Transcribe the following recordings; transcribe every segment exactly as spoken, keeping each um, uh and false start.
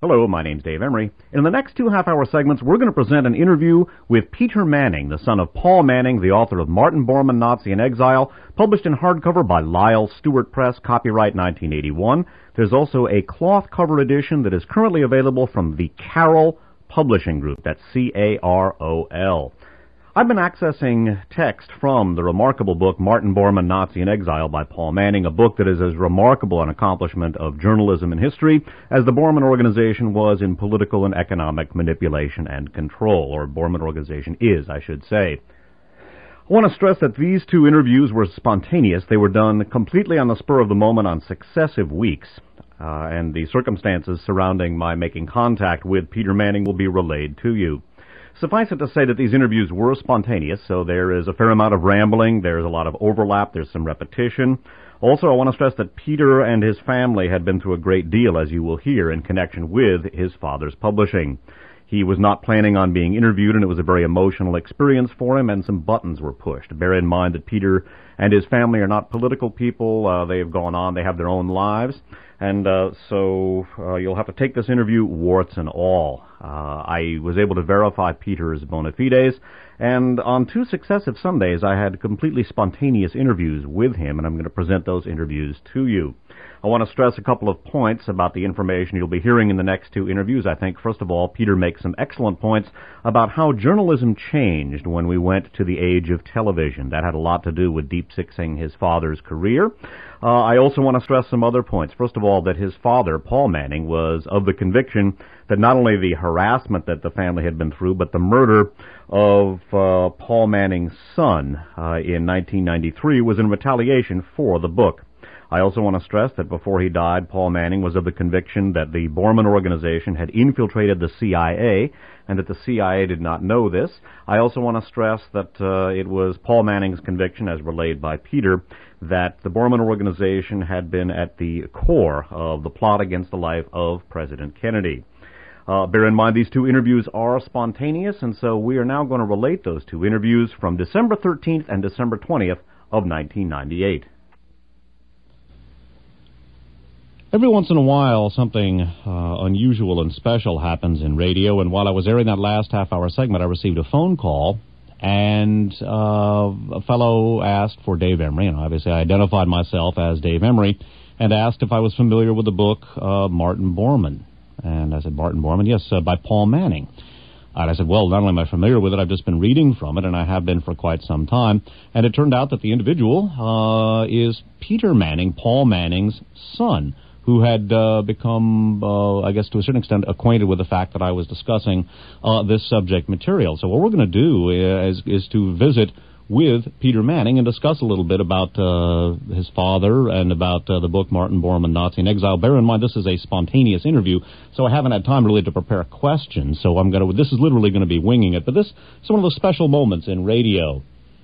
Hello, my name's Dave Emery. In the next two half-hour segments, we're going to present an interview with Peter Manning, the son of Paul Manning, the author of Martin Bormann, Nazi in Exile, published in hardcover by Lyle Stewart Press, copyright nineteen eighty-one. There's also a cloth cover edition that is currently available from the Carol Publishing Group. That's C A R O L. I've been accessing text from the remarkable book Martin Bormann, Nazi in Exile by Paul Manning, a book that is as remarkable an accomplishment of journalism and history as the Bormann Organization was in political and economic manipulation and control, or Bormann Organization is, I should say. I want to stress that these two interviews were spontaneous. They were done completely on the spur of the moment on successive weeks, uh, and the circumstances surrounding my making contact with Peter Manning will be relayed to you. Suffice it to say that these interviews were spontaneous, so there is a fair amount of rambling, there's a lot of overlap, there's some repetition. Also, I want to stress that Peter and his family had been through a great deal, as you will hear, in connection with his father's publishing. He was not planning on being interviewed, and it was a very emotional experience for him, and some buttons were pushed. Bear in mind that Peter and his family are not political people. Uh, they have gone on, they have their own lives. And uh, so uh, you'll have to take this interview warts and all. Uh, I was able to verify Peter's bona fides, and on two successive Sundays I had completely spontaneous interviews with him, and I'm going to present those interviews to you. I want to stress a couple of points about the information you'll be hearing in the next two interviews. I think, first of all, Peter makes some excellent points about how journalism changed when we went to the age of television. That had a lot to do with deep-sixing his father's career. Uh, I also want to stress some other points. First of all, that his father, Paul Manning, was of the conviction that not only the harassment that the family had been through, but the murder of uh, Paul Manning's son uh, in nineteen ninety-three was in retaliation for the book. I also want to stress that before he died, Paul Manning was of the conviction that the Bormann Organization had infiltrated the C I A, and that the C I A did not know this. I also want to stress that uh, it was Paul Manning's conviction, as relayed by Peter, that the Bormann Organization had been at the core of the plot against the life of President Kennedy. Uh, bear in mind, these two interviews are spontaneous, and so we are now going to relate those two interviews from December thirteenth and December twentieth of nineteen ninety-eight. Every once in a while, something uh, unusual and special happens in radio, and while I was airing that last half-hour segment, I received a phone call, and uh, a fellow asked for Dave Emery, and obviously I identified myself as Dave Emery, and asked if I was familiar with the book uh, Martin Bormann. And I said, Martin Bormann, yes, uh, by Paul Manning. And I said, well, not only am I familiar with it, I've just been reading from it, and I have been for quite some time. And it turned out that the individual uh, is Peter Manning, Paul Manning's son, who had uh, become, uh, I guess to a certain extent, acquainted with the fact that I was discussing uh, this subject material. So what we're going to do is, is to visit with Peter Manning and discuss a little bit about uh, his father and about uh, the book Martin Bormann, Nazi in Exile. Bear in mind, this is a spontaneous interview, so I haven't had time really to prepare questions. So I'm going to. This is literally going to be winging it. But this is one of those special moments in radio.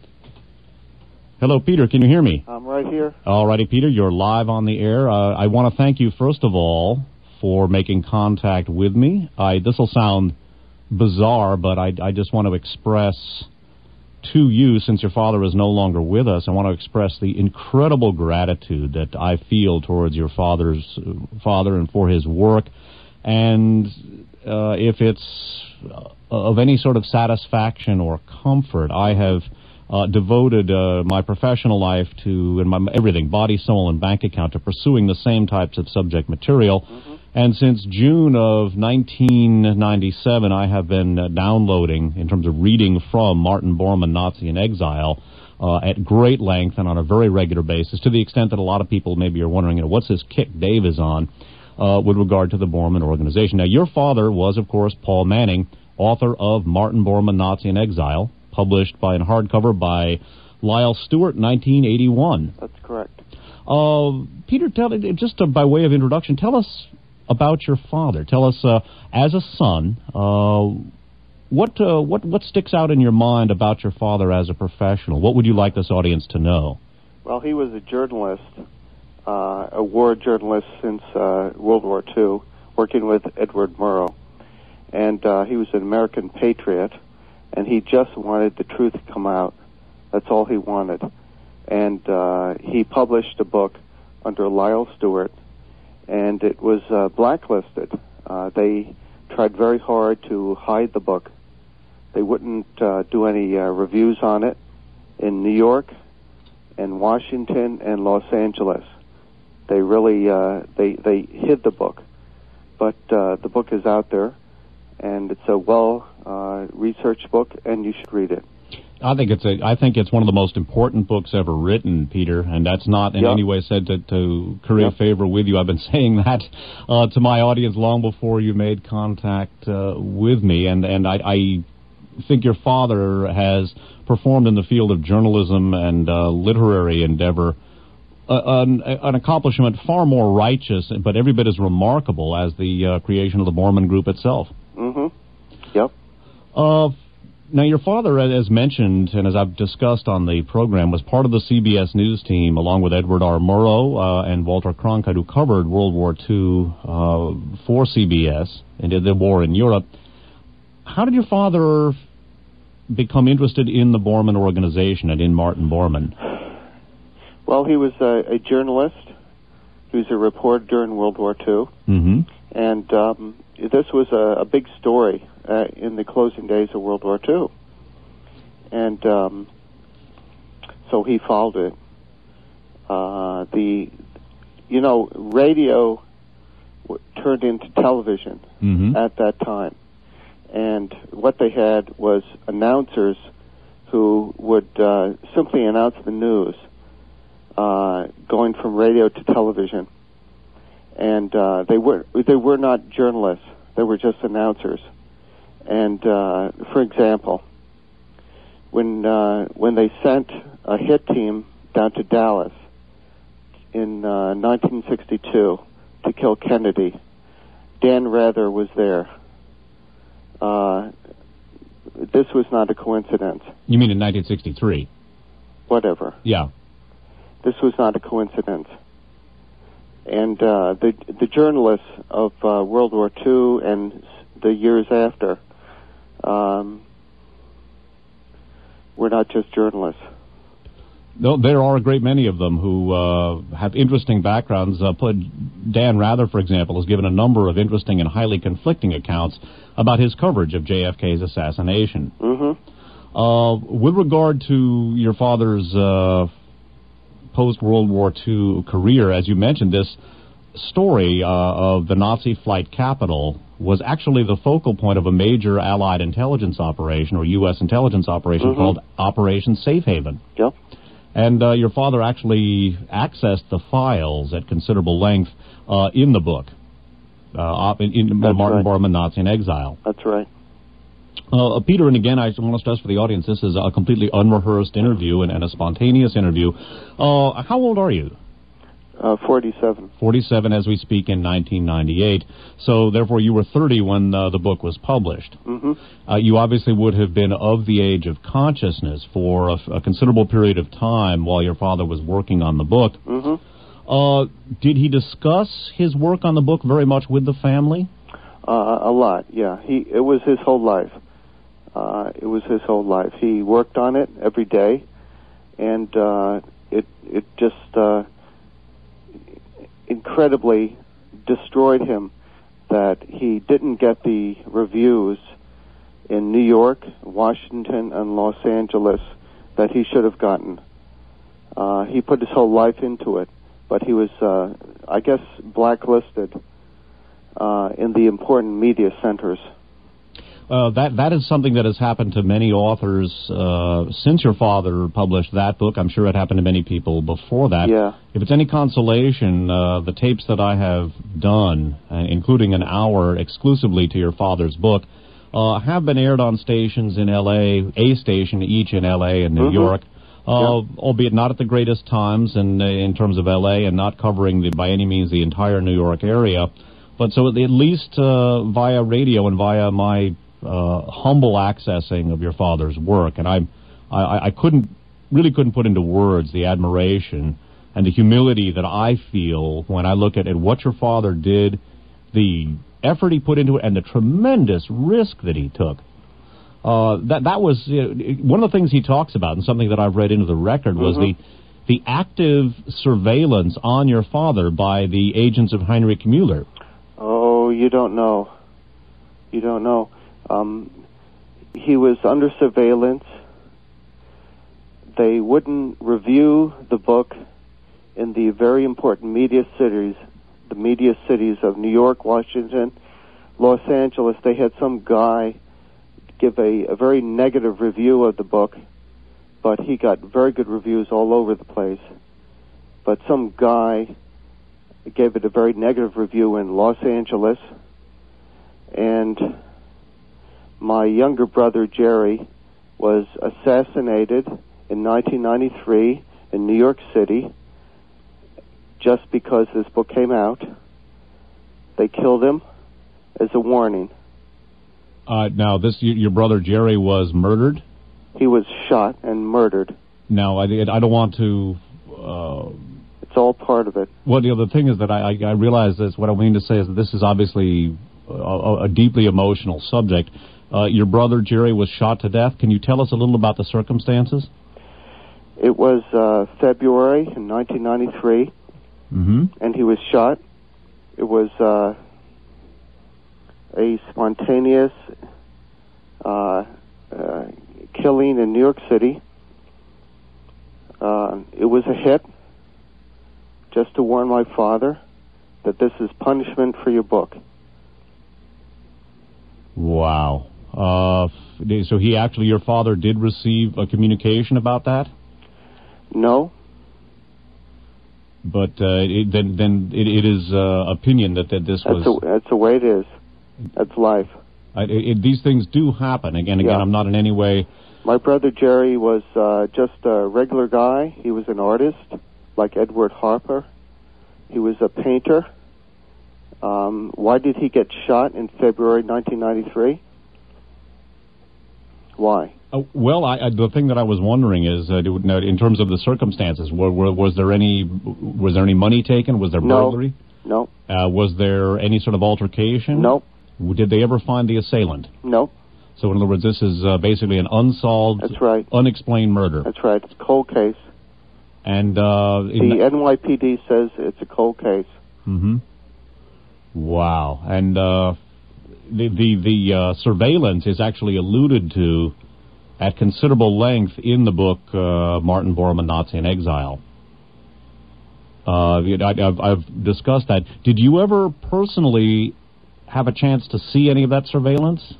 Hello, Peter. Can you hear me? I'm right here. All righty, Peter. You're live on the air. Uh, I want to thank you, first of all, for making contact with me. I, this will sound bizarre, but I, I just want to express to you, since your father is no longer with us, I want to express the incredible gratitude that I feel towards your father's uh, father and for his work. And uh, if it's uh, of any sort of satisfaction or comfort, I have Uh, devoted uh, my professional life to, and my everything, body, soul, and bank account, to pursuing the same types of subject material. Mm-hmm. And since June of nineteen ninety-seven, I have been uh, downloading, in terms of reading from Martin Bormann, Nazi in Exile, uh, at great length and on a very regular basis, to the extent that a lot of people maybe are wondering, you know, what's this kick Dave is on uh, with regard to the Bormann Organization. Now, your father was, of course, Paul Manning, author of Martin Bormann, Nazi in Exile, published by in hardcover by Lyle Stewart, nineteen eighty-one. That's correct. Uh, Peter, tell, just uh, by way of introduction, tell us about your father. Tell us, uh, as a son, uh, what uh, what what sticks out in your mind about your father as a professional? What would you like this audience to know? Well, he was a journalist, uh, a war journalist since uh, World War Two, working with Edward Murrow, and uh, he was an American patriot. And he just wanted the truth to come out. That's all he wanted. And uh, he published a book under Lyle Stewart, and it was uh, blacklisted Uh, they tried very hard to hide the book. They wouldn't uh, do any uh, reviews on it in New York and Washington and Los Angeles. They really uh, they they hid the book, but uh, the book is out there, and it's a well uh, researched book, and you should read it. I think it's a. I think it's one of the most important books ever written, Peter, and that's not in yep. any way said to, to curry yep. favor with you. I've been saying that uh, to my audience long before you made contact uh, with me, and and I, I think your father has performed in the field of journalism and uh, literary endeavor uh, an, an accomplishment far more righteous, but every bit as remarkable as the uh, creation of the Borman Group itself. Mm-hmm. Yep. Uh, Now, your father, as mentioned, and as I've discussed on the program, was part of the C B S News team, along with Edward R. Murrow uh, and Walter Cronkite, who covered World War Two uh, for C B S and did the war in Europe. How did your father become interested in the Borman organization and in Martin Bormann? Well, he was a, a journalist. He was a reporter during World War Two. Mm-hmm. And um, this was a, a big story uh, in the closing days of World War Two. And um, so he followed it. Uh, the, you know, radio w- turned into television mm-hmm. at that time. And what they had was announcers who would uh, simply announce the news, uh, going from radio to television. And uh, they were they were not journalists; they were just announcers. And uh, for example, when uh, when they sent a hit team down to Dallas in uh, nineteen sixty-two to kill Kennedy, Dan Rather was there. Uh, this was not a coincidence. You mean in nineteen sixty-three? Whatever. Yeah. This was not a coincidence. And uh, the the journalists of uh, World War Two and the years after um, were not just journalists. No, there are a great many of them who uh, have interesting backgrounds. Uh, put Dan Rather, for example, has given a number of interesting and highly conflicting accounts about his coverage of J F K's assassination. Mm-hmm. Uh, with regard to your father's uh, post-World War Two career, as you mentioned, this story uh, of the Nazi flight capital was actually the focal point of a major Allied intelligence operation, or U S intelligence operation, mm-hmm. called Operation Safe Haven. Yep. And uh, your father actually accessed the files at considerable length uh, in the book, uh, in, in Martin right. Bormann, Nazi in Exile. That's right. Uh, Peter, and again, I want to stress for the audience, this is a completely unrehearsed interview and, and a spontaneous interview. Uh, how old are you? Uh, forty-seven. forty-seven as we speak in nineteen ninety-eight. So, therefore, you were thirty when uh, the book was published. Mm-hmm. Uh, you obviously would have been of the age of consciousness for a, a considerable period of time while your father was working on the book. Mm-hmm. Uh, did he discuss his work on the book very much with the family? Uh, a lot, yeah. He it was his whole life. Uh, it was his whole life. He worked on it every day, and uh, it it just uh, incredibly destroyed him that he didn't get the reviews in New York, Washington, and Los Angeles that he should have gotten. Uh, he put his whole life into it, but he was, uh, I guess, blacklisted uh, in the important media centers. Uh, that that is something that has happened to many authors uh, since your father published that book. I'm sure it happened to many people before that. Yeah. If it's any consolation, uh, the tapes that I have done, uh, including an hour exclusively to your father's book, uh, have been aired on stations in L A, a station each in L A and New mm-hmm. York, uh, yeah. albeit not at the greatest times in, in terms of L A and not covering the, by any means the entire New York area. But so at least uh, via radio and via my Uh, humble accessing of your father's work, and I, I, I couldn't really couldn't put into words the admiration and the humility that I feel when I look at, at what your father did, the effort he put into it, and the tremendous risk that he took. Uh, that that was you know, one of the things he talks about, and something that I've read into the record was mm-hmm. the the active surveillance on your father by the agents of Heinrich Müller. Oh Oh, you don't know. You don't know. Um, he was under surveillance. They wouldn't review the book in the very important media cities, the media cities of New York, Washington, Los Angeles. They had some guy give a, a very negative review of the book, but he got very good reviews all over the place. But some guy gave it a very negative review in Los Angeles, and my younger brother Jerry was assassinated in nineteen ninety-three in New York City just because this book came out. They killed him as a warning. Uh, now, this your brother Jerry was murdered? He was shot and murdered. Now, I, I don't want to... Uh, it's all part of it. Well, the other thing is that I, I, I realize this. What I mean to say is that this is obviously a, a deeply emotional subject. Uh, your brother Jerry was shot to death. Can you tell us a little about the circumstances? It was uh, February in nineteen ninety-three, mm-hmm. and he was shot. It was uh, a spontaneous uh, uh, killing in New York City. Uh, it was a hit, just to warn my father that this is punishment for your book. Wow. Uh, so he actually, your father did receive a communication about that? No. But uh, it, then, then it, it is uh, opinion that, that this that's was... A, that's the way it is. That's life. I, it, these things do happen. Again, again, yeah. I'm not in any way... My brother Jerry was uh, just a regular guy. He was an artist, like Edward Harper. He was a painter. Um, why did he get shot in February nineteen ninety-three? Why? Uh, well, I, I, the thing that I was wondering is, uh, in terms of the circumstances, were, were, was there any was there any money taken? Was there burglary? No. Uh, was there any sort of altercation? No. Did they ever find the assailant? No. So, in other words, this is uh, basically an unsolved, That's right. unexplained murder. That's right. It's a cold case. And uh, the N Y P D says it's a cold case. Mm-hmm. Wow. And uh, the the the uh, surveillance is actually alluded to at considerable length in the book uh, Martin Bormann, Nazi in Exile. Uh, I, I've, I've discussed that. Did you ever personally have a chance to see any of that surveillance?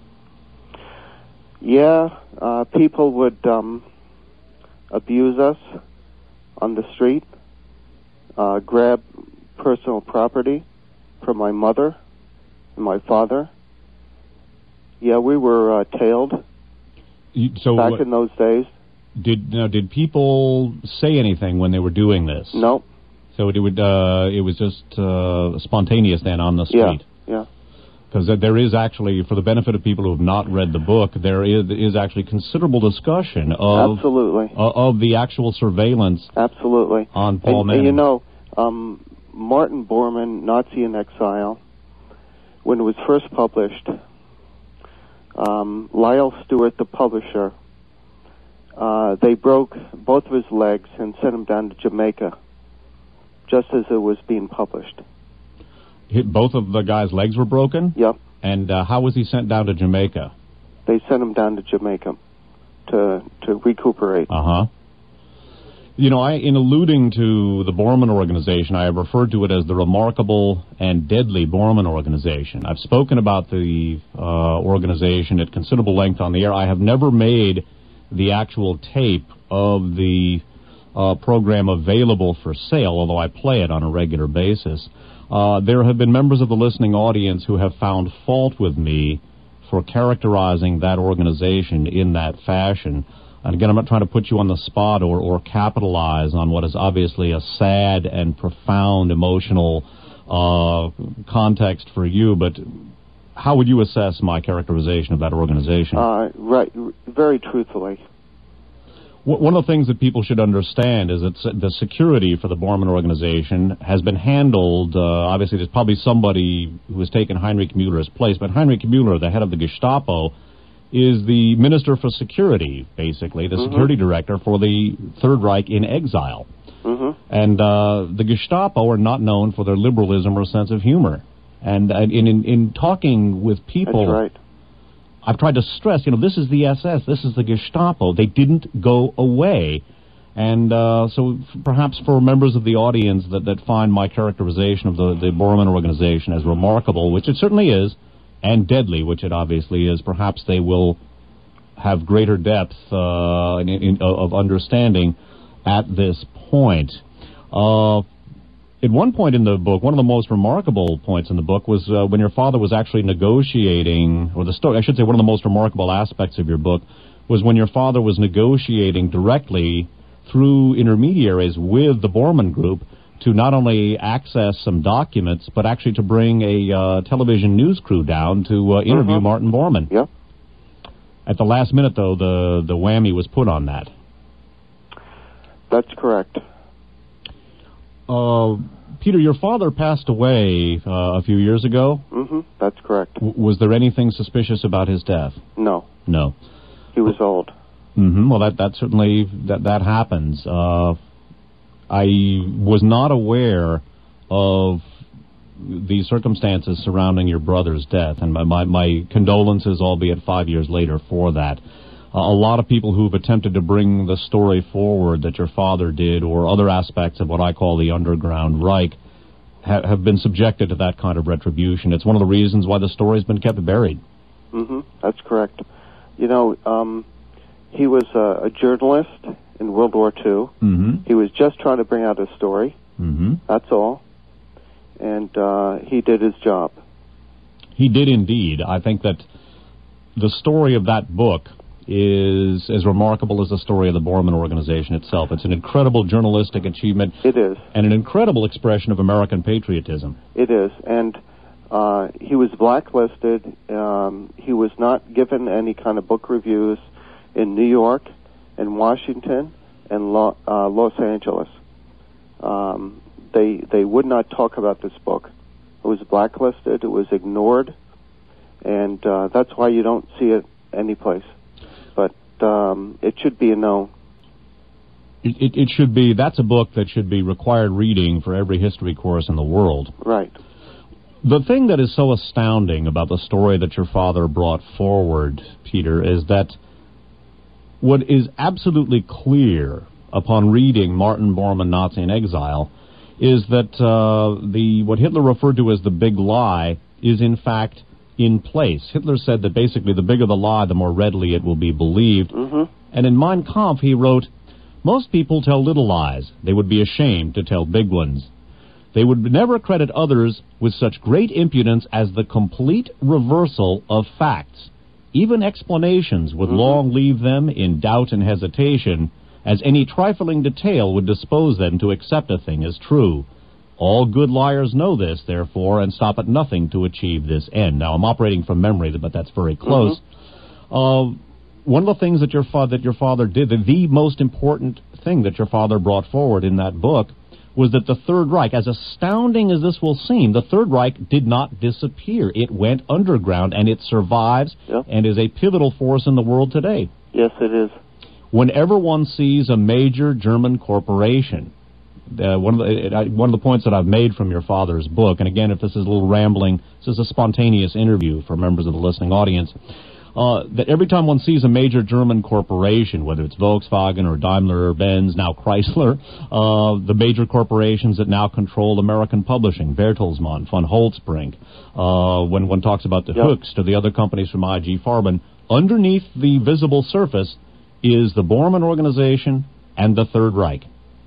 Yeah, uh, people would um, abuse us on the street, uh, grab personal property from my mother and my father. Yeah, we were uh, tailed you, so back what, in those days. Did now, did people say anything when they were doing this? No. So it would uh, it was just uh, spontaneous then on the street. Yeah. Yeah. Because there is actually, for the benefit of people who have not read the book, there is, is actually considerable discussion of Absolutely. Uh, of the actual surveillance. Absolutely. On Paul and, Manning. And you know, um, Martin Bormann, Nazi in Exile, when it was first published, um, Lyle Stewart, the publisher, uh, they broke both of his legs and sent him down to Jamaica, just as it was being published. Both of the guy's legs were broken? Yep. And uh, how was he sent down to Jamaica? They sent him down to Jamaica to to recuperate. Uh-huh. You know, I, in alluding to the Bormann Organization, I have referred to it as the remarkable and deadly Bormann Organization. I've spoken about the uh, organization at considerable length on the air. I have never made the actual tape of the uh, program available for sale, although I play it on a regular basis. Uh, there have been members of the listening audience who have found fault with me for characterizing that organization in that fashion. And again, I'm not trying to put you on the spot or, or capitalize on what is obviously a sad and profound emotional uh, context for you, but how would you assess my characterization of that organization? Uh, right, very truthfully. One of the things that people should understand is that the security for the Bormann Organization has been handled, uh, obviously there's probably somebody who has taken Heinrich Müller's place, but Heinrich Müller, the head of the Gestapo, is the Minister for Security, basically, the mm-hmm. security director for the Third Reich in exile. Mm-hmm. And uh, the Gestapo are not known for their liberalism or sense of humor. And uh, in, in in talking with people, That's right. I've tried to stress, you know, this is the S S, this is the Gestapo. They didn't go away. And uh, so f- perhaps for members of the audience that, that find my characterization of the, the Bormann organization as remarkable, which it certainly is, and deadly, which it obviously is, perhaps they will have greater depth uh, in, in, of understanding at this point. Uh, at one point in the book, one of the most remarkable points in the book was uh, when your father was actually negotiating, or the story, I should say one of the most remarkable aspects of your book was when your father was negotiating directly through intermediaries with the Bormann Group to not only access some documents, but actually to bring a uh, television news crew down to uh, interview Uh-huh. Martin Bormann. Yep. At the last minute, though, the, the whammy was put on that. That's correct. Uh, Peter, your father passed away uh, a few years ago. Mm-hmm. That's correct. W- was there anything suspicious about his death? No. No. He was old. Mm-hmm. Well, that, that certainly, that, that happens. Uh, I was not aware of the circumstances surrounding your brother's death, and my, my, my condolences, albeit five years later, for that. Uh, a lot of people who've attempted to bring the story forward that your father did, or other aspects of what I call the underground Reich, ha- have been subjected to that kind of retribution. It's one of the reasons why the story's been kept buried. Mm-hmm. That's correct. You know, um, he was a, a journalist in World War Two. Mm-hmm. He was just trying to bring out his story. Mm-hmm. That's all. And uh, he did his job. He did indeed. I think that the story of that book is as remarkable as the story of the Bormann organization itself. It's an incredible journalistic achievement. It is. And an incredible expression of American patriotism. It is. And uh, he was blacklisted. Um, he was not given any kind of book reviews in New York and Washington and Lo- uh, Los Angeles. Um, they they would not talk about this book. It was blacklisted. It was ignored. And uh, that's why you don't see it anyplace. But um, it should be a known. It, it, it should be, that's a book that should be required reading for every history course in the world. Right. The thing that is so astounding about the story that your father brought forward, Peter, is that what is absolutely clear upon reading Martin Bormann, Nazi in Exile, is that uh, the what Hitler referred to as the big lie is in fact in place. Hitler said that basically the bigger the lie, the more readily it will be believed. Mm-hmm. And in Mein Kampf he wrote, "Most people tell little lies. They would be ashamed to tell big ones. They would never credit others with such great impudence as the complete reversal of facts. Even explanations would Mm-hmm. long leave them in doubt and hesitation, as any trifling detail would dispose them to accept a thing as true. All good liars know this, therefore, and stop at nothing to achieve this end." Now, I'm operating from memory, but that's very close. Mm-hmm. Uh, one of the things that your, fa- that your father did, the, the most important thing that your father brought forward in that book, was that the Third Reich, as astounding as this will seem, the Third Reich did not disappear. It went underground, and it survives Yep. and is a pivotal force in the world today. Yes, it is. Whenever one sees a major German corporation, uh, one of the it, I, one of the points that I've made from your father's book, and again, if this is a little rambling, this is a spontaneous interview for members of the listening audience, uh, that every time one sees a major German corporation, whether it's Volkswagen or Daimler or Benz, now Chrysler, uh, the major corporations that now control American publishing, Bertelsmann, von Holtzbrinck, uh, when one talks about the Yep. Hooks to the other companies from I G Farben, underneath the visible surface is the Bormann organization and the Third Reich.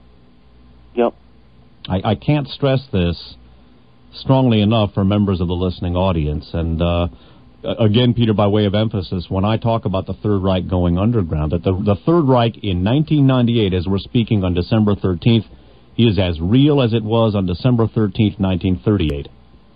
Yep. I, I can't stress this strongly enough for members of the listening audience. And uh, again, Peter, by way of emphasis, when I talk about the Third Reich going underground, that the, the Third Reich in nineteen ninety-eight, as we're speaking on December thirteenth, is as real as it was on December thirteenth, nineteen thirty-eight.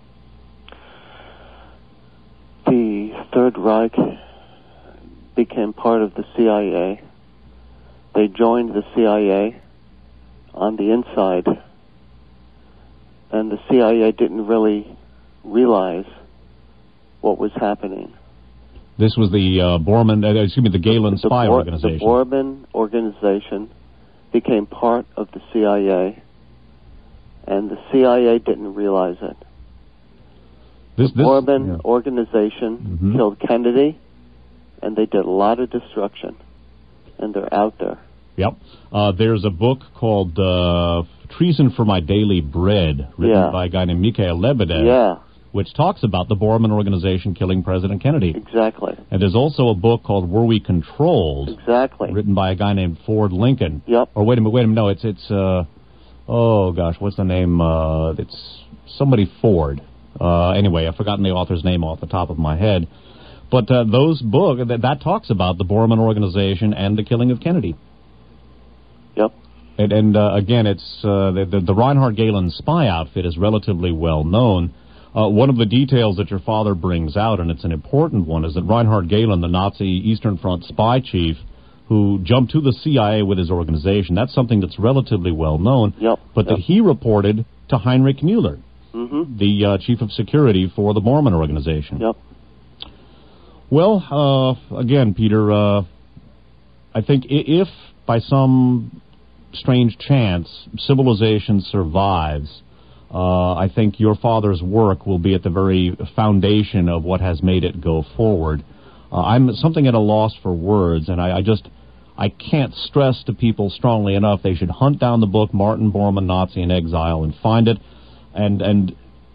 The Third Reich became part of the C I A. They joined the C I A on the inside, and the C I A didn't really realize what was happening. This was the uh, Bormann, uh, excuse me, the Gehlen the, spy Bor- organization. The Bormann organization became part of the C I A, and the C I A didn't realize it. This, the this, Borman yeah. organization Mm-hmm. killed Kennedy, and they did a lot of destruction, and they're out there. Yep. Uh, there's a book called uh, Treason for My Daily Bread, written Yeah. by a guy named Mikhail Lebedev, Yeah, which talks about the Borman organization killing President Kennedy. exactly. And there's also a book called Were We Controlled, Exactly. written by a guy named Ford Lincoln. Yep. Or wait a minute, wait a minute, no, it's, it's uh, oh gosh, what's the name? Uh, it's somebody Ford. Uh, anyway, I've forgotten the author's name off the top of my head. But uh, those books, that, that talks about the Borman organization and the killing of Kennedy. Yep. And, and uh, again, it's uh, the, the, the Reinhard Gehlen spy outfit is relatively well known. Uh, one of the details that your father brings out, and it's an important one, is that Reinhard Gehlen, the Nazi Eastern Front spy chief, who jumped to the C I A with his organization, that's something that's relatively well known. Yep. But Yep. that he reported to Heinrich Müller, Mm-hmm. the uh, chief of security for the Bormann organization. Yep. Well, uh, again, Peter, uh, I think i- if by some strange chance civilization survives, uh, I think your father's work will be at the very foundation of what has made it go forward. Uh, I'm something at a loss for words, and I, I just I can't stress to people strongly enough they should hunt down the book Martin Bormann, Nazi in Exile, and find it, and and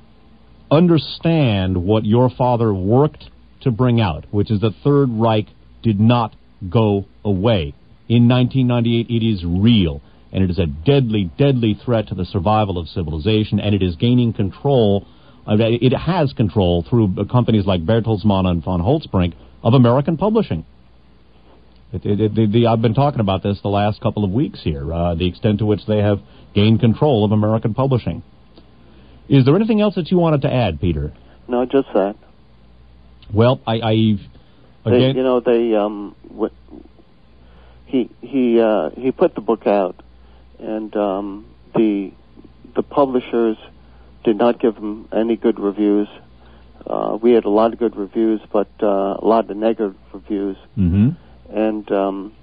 understand what your father worked to bring out, which is the Third Reich did not go away. In nineteen ninety-eight, it is real, and it is a deadly, deadly threat to the survival of civilization, and it is gaining control. Uh, it has control through uh, companies like Bertelsmann and von Holtzbrink of American publishing. It, it, it, the, the, I've been talking about this the last couple of weeks here, uh, the extent to which they have gained control of American publishing. Is there anything else that you wanted to add, Peter? No, just that. Well, I, I They, again, you know, they um, w- he he uh, he put the book out, and um, the the publishers did not give him any good reviews. Uh, we had a lot of good reviews, but uh, a lot of negative reviews, hmm and um,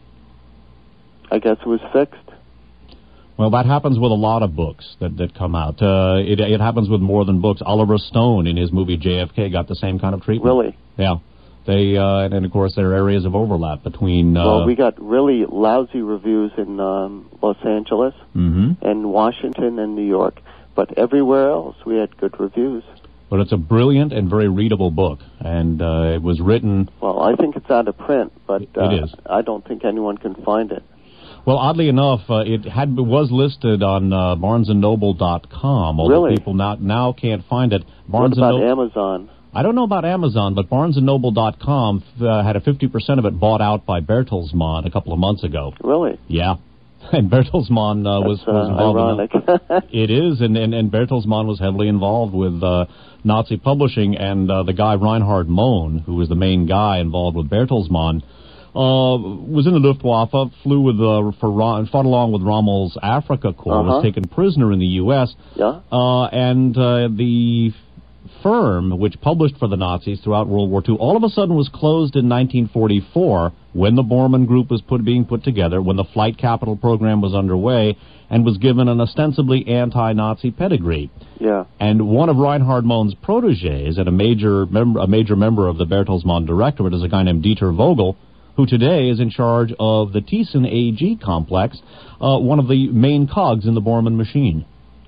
I guess it was fixed. well, that happens with a lot of books that, that come out. Uh, it, it happens with more than books. Oliver Stone, in his movie J F K, got the same kind of treatment. Really? Yeah. They uh, and, and of course there are areas of overlap between. Uh, Well, we got really lousy reviews in um, Los Angeles, mhm. and Washington, and New York, but everywhere else we had good reviews. But it's a brilliant and very readable book, and uh, it was written. Well, I think it's out of print, but uh, It is. I don't think anyone can find it. Well, oddly enough, uh, it had was listed on uh, Barnes and Noble dot com. Although Really? people now now can't find it. What Barnes about and Noble. Amazon? I don't know about Amazon, but Barnes and Noble dot com uh, had a fifty percent of it bought out by Bertelsmann a couple of months ago. Really? Yeah. And Bertelsmann uh, was, That's uh, was involved in ironic. It is, and, and, and Bertelsmann was heavily involved with uh, Nazi publishing, and uh, the guy Reinhard Mohn, who was the main guy involved with Bertelsmann, uh, was in the Luftwaffe, flew with uh, for Ron, fought along with Rommel's Africa Corps, Uh-huh. was taken prisoner in the U S, Yeah? uh, and uh, the firm which published for the Nazis throughout World War Two all of a sudden was closed in nineteen forty-four when the Bormann Group was put, being put together, when the Flight Capital program was underway, and was given an ostensibly anti-Nazi pedigree. Yeah. And one of Reinhard Mohn's proteges, and a major, mem- a major member of the Bertelsmann Directorate, is a guy named Dieter Vogel, who today is in charge of the Thyssen A G complex, uh, one of the main cogs in the Bormann machine.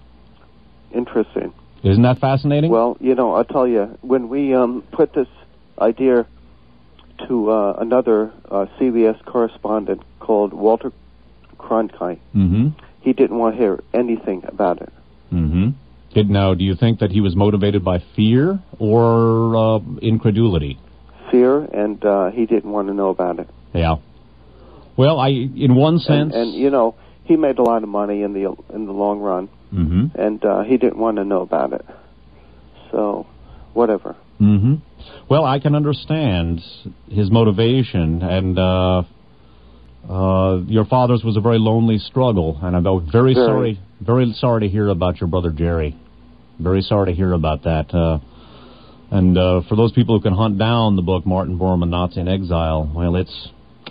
Interesting. Isn't that fascinating? Well, you know, I'll tell you, when we um, put this idea to uh, another uh, C B S correspondent called Walter Cronkite, Mm-hmm. he didn't want to hear anything about it. Mm-hmm. Did, now, do you think that he was motivated by fear or uh, incredulity? Fear, and uh, he didn't want to know about it. Yeah. Well, I, in one sense... And, and you know, he made a lot of money in the in the long run, Mm-hmm. and uh, he didn't want to know about it. So, whatever. Mm-hmm. Well, I can understand his motivation, and uh, uh, your father's was a very lonely struggle, and I'm very, Very. sorry, very sorry to hear about your brother Jerry. Very sorry to hear about that. Uh, and uh, for those people who can hunt down the book Martin Bormann, Nazi in Exile, well, it's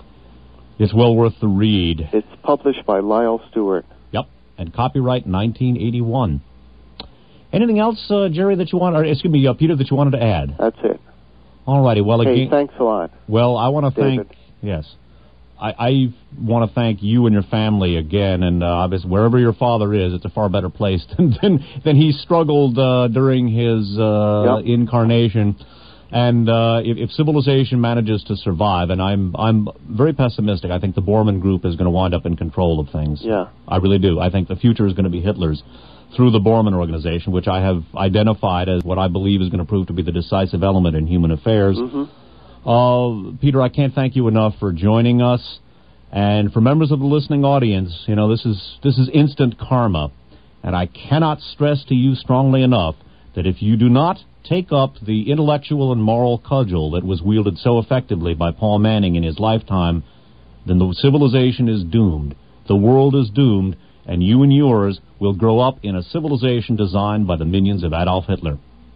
it's well worth the read. It's published by Lyle Stewart. Yep, and copyright nineteen eighty-one. Anything else, uh, Jerry, that you want, or excuse me, uh, Peter, that you wanted to add? That's it. All righty. Well, Hey, again, thanks a lot. well, I want to David. thank, yes, I, I want to thank you and your family again, and uh, obviously wherever your father is, it's a far better place than than, than he struggled uh, during his uh, Yep. incarnation. And uh, if, if civilization manages to survive, and I'm I'm very pessimistic, I think the Bormann Group is going to wind up in control of things. Yeah. I really do. I think the future is going to be Hitler's through the Bormann Organization, which I have identified as what I believe is going to prove to be the decisive element in human affairs. Mm-hmm. Uh, Peter, I can't thank you enough for joining us. And for members of the listening audience, you know, this is this is instant karma. And I cannot stress to you strongly enough that if you do not take up the intellectual and moral cudgel that was wielded so effectively by Paul Manning in his lifetime, then the civilization is doomed. The world is doomed, and you and yours will grow up in a civilization designed by the minions of Adolf Hitler.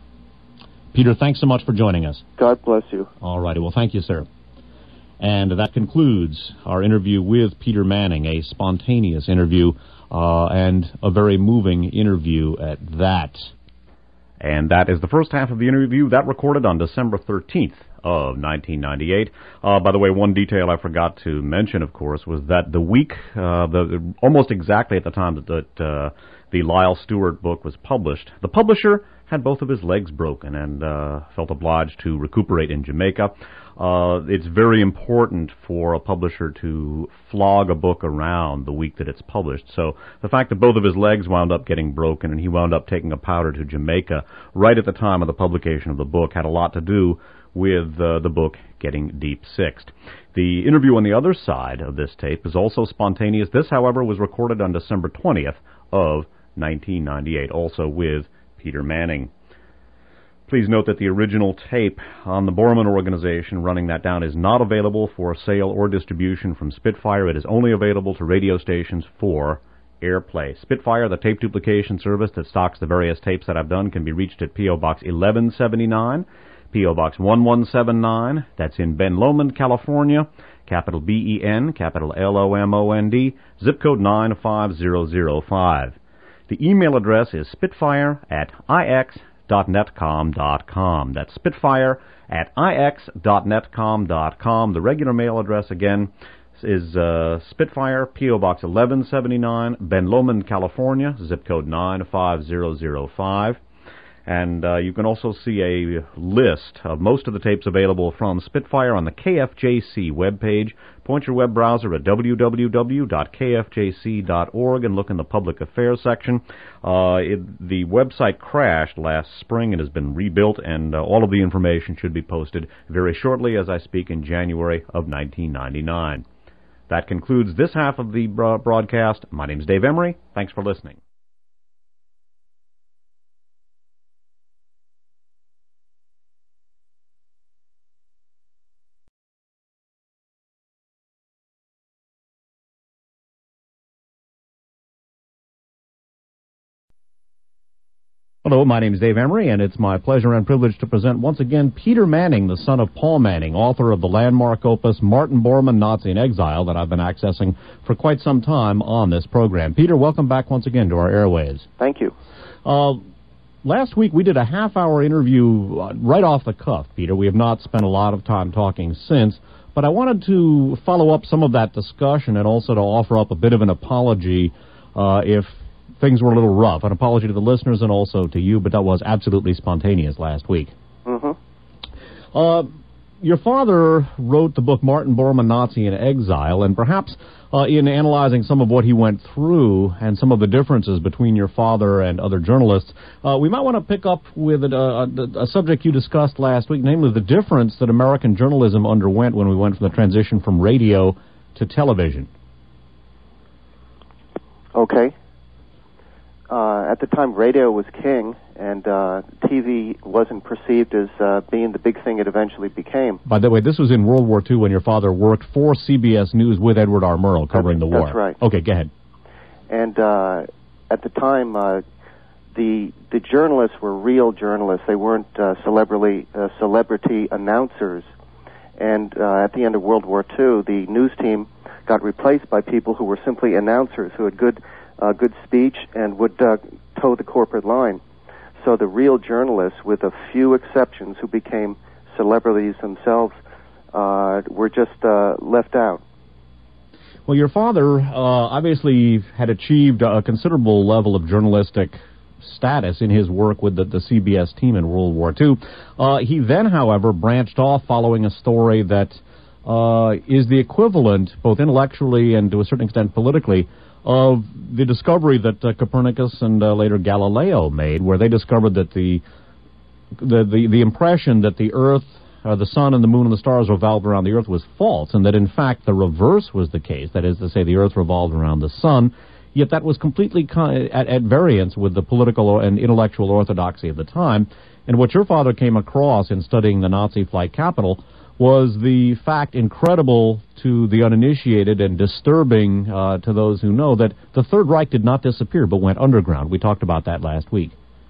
Peter, thanks so much for joining us. God bless you. All righty. Well, thank you, sir. And that concludes our interview with Peter Manning, a spontaneous interview uh, and a very moving interview at that. And that is the first half of the interview. That recorded on December thirteenth of nineteen ninety-eight. Uh, by the way, one detail I forgot to mention, of course, was that the week, uh, the almost exactly at the time that, that uh, the Lyle Stewart book was published, the publisher had both of his legs broken and uh, felt obliged to recuperate in Jamaica. Uh, it's very important for a publisher to flog a book around the week that it's published. So the fact that both of his legs wound up getting broken and he wound up taking a powder to Jamaica right at the time of the publication of the book had a lot to do with uh, the book getting deep-sixed. The interview on the other side of this tape is also spontaneous. This, however, was recorded on December twentieth of nineteen ninety-eight, also with Peter Manning. Please note that the original tape on the Bormann Organization, running that down, is not available for sale or distribution from Spitfire. It is only available to radio stations for airplay. Spitfire, the tape duplication service that stocks the various tapes that I've done, can be reached at P O. Box eleven seventy-nine, P O. Box one one seven nine. That's in Ben Lomond, California. Capital B E N, capital L O M O N D, zip code nine five zero zero five. The email address is spitfire at ix dot netcom dot com. That's spitfire at ix dot netcom dot com. The regular mail address, again, is uh, Spitfire, P O. Box eleven seventy-nine, Ben Lomond, California, zip code nine five zero zero five. And uh, you can also see a list of most of the tapes available from Spitfire on the K F J C webpage. Point your web browser at w w w dot k f j c dot org and look in the Public Affairs section. Uh, it, the website crashed last spring and has been rebuilt, and uh, all of the information should be posted very shortly as I speak in January of nineteen ninety-nine. That concludes this half of the broadcast. My name is Dave Emery. Thanks for listening. Hello, my name is Dave Emery, and it's my pleasure and privilege to present once again Peter Manning, the son of Paul Manning, author of the landmark opus Martin Bormann, Nazi in Exile, that I've been accessing for quite some time on this program. Peter, welcome back once again to our airways. Thank you. Uh, last week we did a half-hour interview uh, right off the cuff, Peter. We have not spent a lot of time talking since, but I wanted to follow up some of that discussion and also to offer up a bit of an apology uh, if things were a little rough. An apology to the listeners and also to you, but that was absolutely spontaneous last week. Mm-hmm. Uh, your father wrote the book Martin Bormann, Nazi in Exile, and perhaps uh, in analyzing some of what he went through and some of the differences between your father and other journalists, uh, we might want to pick up with a, a, a subject you discussed last week, namely the difference that American journalism underwent when we went from the transition from radio to television. Okay. Uh, at the time, radio was king, and uh, T V wasn't perceived as uh, being the big thing it eventually became. By the way, this was in World War Two when your father worked for C B S News with Edward R. Murrow covering that's, the war. That's right. Okay, go ahead. And uh, at the time, uh, the the journalists were real journalists. They weren't uh, celebrity uh, celebrity announcers. And uh, at the end of World War Two, the news team got replaced by people who were simply announcers who had good Uh, good speech and would uh, toe the corporate line. so the real journalists, with a few exceptions who became celebrities themselves, uh, were just uh, left out. Well, your father uh, obviously had achieved a considerable level of journalistic status in his work with the, the C B S team in World War Two. Uh, he then, however, branched off following a story that uh, is the equivalent, both intellectually and to a certain extent politically, of the discovery that uh, Copernicus and uh, later Galileo made, where they discovered that the the the, the impression that the Earth, uh, the sun and the moon and the stars revolved around the Earth was false, and that in fact the reverse was the case. That is to say, the Earth revolved around the sun. Yet that was completely con- at, at variance with the political and intellectual orthodoxy of the time. And what your father came across in studying the Nazi flight capital was the fact, incredible to the uninitiated and disturbing uh, to those who know, that the Third Reich did not disappear but went underground. We talked about that last week.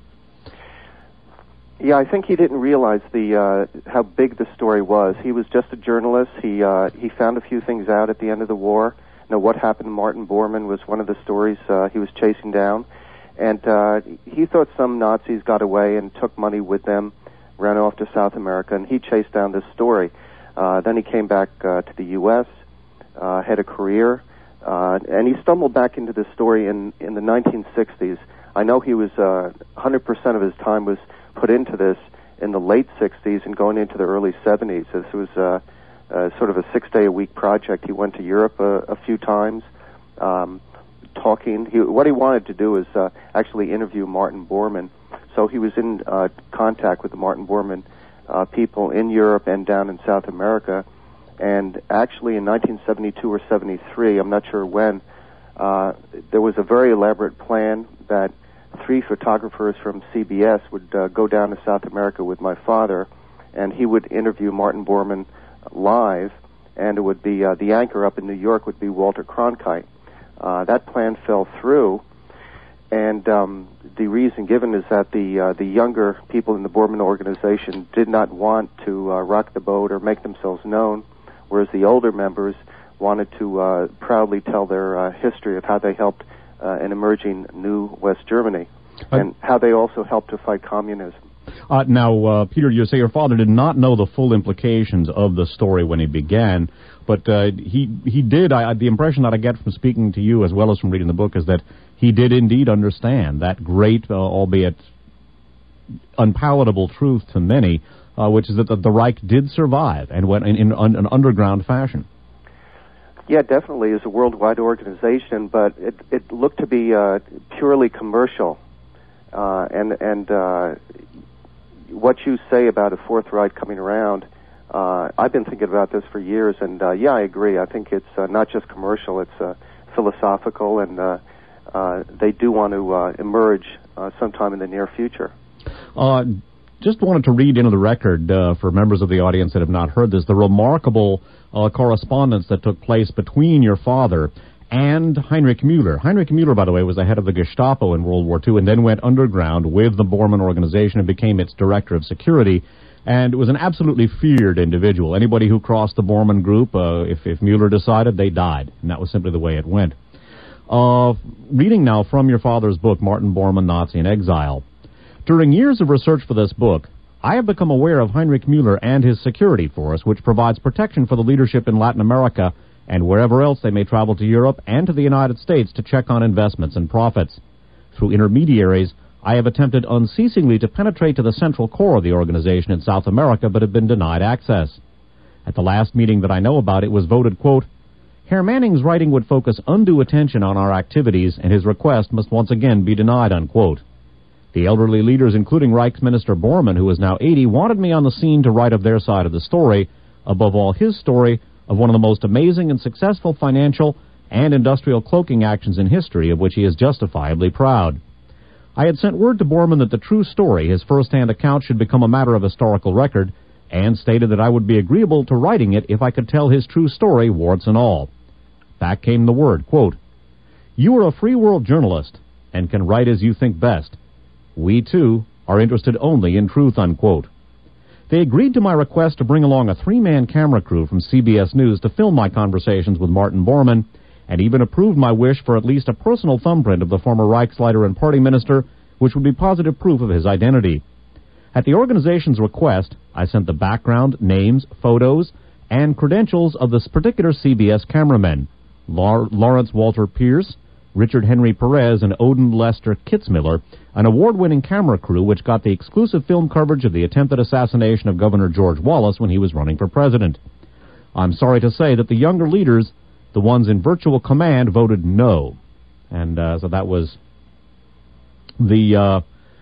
Yeah, I think he didn't realize the uh, how big the story was. He was just a journalist. He uh, he found a few things out at the end of the war. You know, what happened to Martin Bormann was one of the stories uh, he was chasing down. And uh, he thought some Nazis got away and took money with them, ran off to South America, and he chased down this story. Uh, then he came back uh, to the U S, uh, had a career, uh, and he stumbled back into this story in, in the nineteen sixties. I know he was, uh, one hundred percent of his time was put into this in the late sixties and going into the early seventies. This was uh, uh, sort of a six-day-a-week project. He went to Europe a, a few times, um, talking. He, what he wanted to do is uh, actually interview Martin Bormann. So he was in uh, contact with the Martin Bormann uh, people in Europe and down in South America. And actually in nineteen seventy-two or seventy-three, I'm not sure when, uh, there was a very elaborate plan that three photographers from C B S would uh, go down to South America with my father, and he would interview Martin Bormann live, and it would be uh, the anchor up in New York would be Walter Cronkite. Uh, that plan fell through, and um, the reason given is that the uh, the younger people in the Bormann organization did not want to uh, rock the boat or make themselves known, whereas the older members wanted to uh, proudly tell their uh, history of how they helped uh, an emerging new West Germany, uh, and how they also helped to fight communism. Uh, now, uh, Peter, you say your father did not know the full implications of the story when he began, but uh, he he did. I, the impression that I get from speaking to you as well as from reading the book is that he did indeed understand that great, uh, albeit unpalatable truth to many, uh, which is that the, the Reich did survive and went in, in, in an underground fashion. Yeah, definitely. It's a worldwide organization, but it, it looked to be uh, purely commercial. Uh, and and uh, what you say about a Fourth Reich coming around, uh, I've been thinking about this for years, and uh, yeah, I agree. I think it's uh, not just commercial, it's uh, philosophical, and uh, uh, they do want to uh, emerge uh, sometime in the near future. Uh, just wanted to read into the record, uh, for members of the audience that have not heard this, the remarkable uh, correspondence that took place between your father and Heinrich Müller. Heinrich Müller, by the way, was the head of the Gestapo in World War Two and then went underground with the Bormann organization and became its director of security, and was an absolutely feared individual. Anybody who crossed the Bormann group, uh, if, if Müller decided, they died, and that was simply the way it went. Uh, reading now from your father's book, Martin Bormann, Nazi in Exile. During years of research for this book, I have become aware of Heinrich Müller and his security force, which provides protection for the leadership in Latin America and wherever else they may travel to Europe and to the United States to check on investments and profits. Through intermediaries, I have attempted unceasingly to penetrate to the central core of the organization in South America, but have been denied access. At the last meeting that I know about, it was voted, quote, Herr Manning's writing would focus undue attention on our activities, and his request must once again be denied, unquote. The elderly leaders, including Reichsminister Bormann, who is now eighty, wanted me on the scene to write of their side of the story, above all his story, of one of the most amazing and successful financial and industrial cloaking actions in history, of which he is justifiably proud. I had sent word to Bormann that the true story, his first-hand account, should become a matter of historical record, and stated that I would be agreeable to writing it if I could tell his true story, warts and all. Back came the word, quote, You are a free world journalist, and can write as you think best. We, too, are interested only in truth, unquote. They agreed to my request to bring along a three-man camera crew from C B S News to film my conversations with Martin Bormann, and even approved my wish for at least a personal thumbprint of the former Reichsleiter and party minister which would be positive proof of his identity. At the organization's request, I sent the background, names, photos, and credentials of this particular C B S cameramen, Lar- Lawrence Walter Pierce, Richard Henry Perez, and Odin Lester Kitzmiller, an award-winning camera crew which got the exclusive film coverage of the attempted assassination of Governor George Wallace when he was running for president. I'm sorry to say that the younger leaders, the ones in virtual command, voted no. And uh, so that was the uh,